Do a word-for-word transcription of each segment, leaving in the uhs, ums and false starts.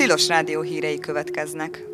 Tilos Rádió hírei következnek.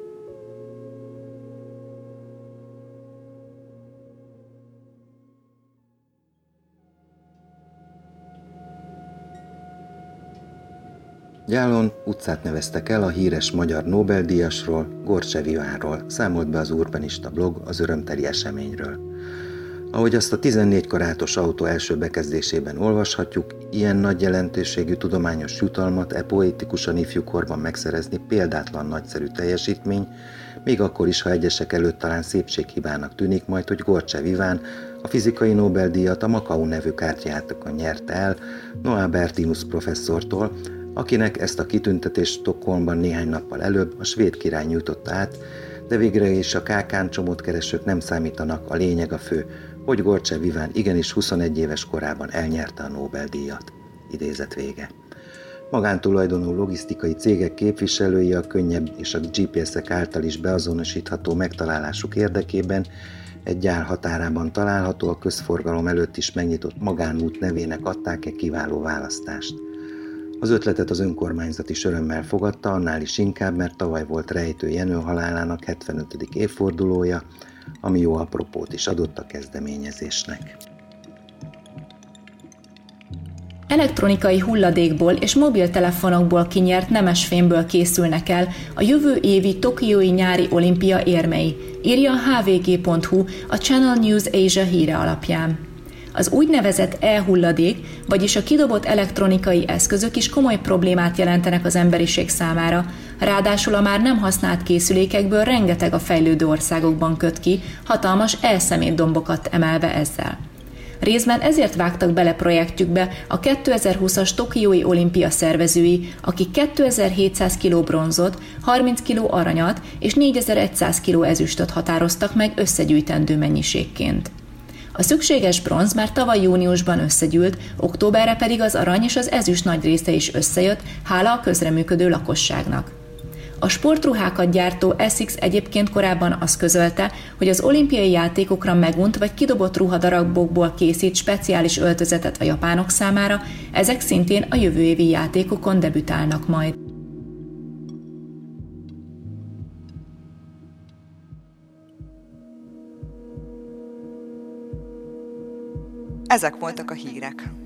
Gyálon utcát neveztek el a híres magyar Nobel-díjasról, Gorcsev Ivánról, számolt be az Urbanista blog az örömteli eseményről. Ahogy azt a tizennégy karátos autó első bekezdésében olvashatjuk, ilyen nagy jelentőségű tudományos jutalmat e poétikusan ifjúkorban megszerezni példátlan nagyszerű teljesítmény, még akkor is, ha egyesek előtt talán szépséghibának tűnik majd, hogy Gorcsev Iván a fizikai Nobel-díjat a Macau nevű kártyajátékon nyerte el Noah Bertinus professzortól, akinek ezt a kitüntetést Stockholmban néhány nappal előbb a svéd király nyújtotta át, de végre is a kákán csomótkeresők nem számítanak, a lényeg a fő, hogy Gorcsev Iván igenis huszonegy éves korában elnyerte a Nobel-díjat. Idézet vége. Magántulajdonú logisztikai cégek képviselői a könnyebb és a gé pé es-ek által is beazonosítható megtalálásuk érdekében egy gyár határában található, a közforgalom előtt is megnyitott magánút nevének adták-e kiváló választást. Az ötletet az önkormányzat is örömmel fogadta, annál is inkább, mert tavaly volt Rejtő Jenő halálának hetvenötödik évfordulója, ami jó apropót is adott a kezdeményezésnek. Elektronikai hulladékból és mobiltelefonokból kinyert nemesfémből készülnek el a jövő évi tokiói nyári olimpia érmei, írja a há vé gé pont hú a Channel News Asia híre alapján. Az úgynevezett e-hulladék, vagyis a kidobott elektronikai eszközök is komoly problémát jelentenek az emberiség számára, ráadásul a már nem használt készülékekből rengeteg a fejlődő országokban köt ki, hatalmas e-szemétdombokat emelve ezzel. Részben ezért vágtak bele projektjükbe a kétezer-húszas tokiói olimpia szervezői, akik kétezer-hétszáz kiló bronzot, harminc kiló aranyat és négyezer-száz kiló ezüstöt határoztak meg összegyűjtendő mennyiségként. A szükséges bronz már tavaly júniusban összegyűlt, októberre pedig az arany és az ezüst nagy része is összejött, hála a közreműködő lakosságnak. A sportruhákat gyártó Essex egyébként korábban azt közölte, hogy az olimpiai játékokra megunt vagy kidobott ruhadarabokból készít speciális öltözetet a japánok számára, ezek szintén a jövő évi játékokon debütálnak majd. Ezek voltak a hírek.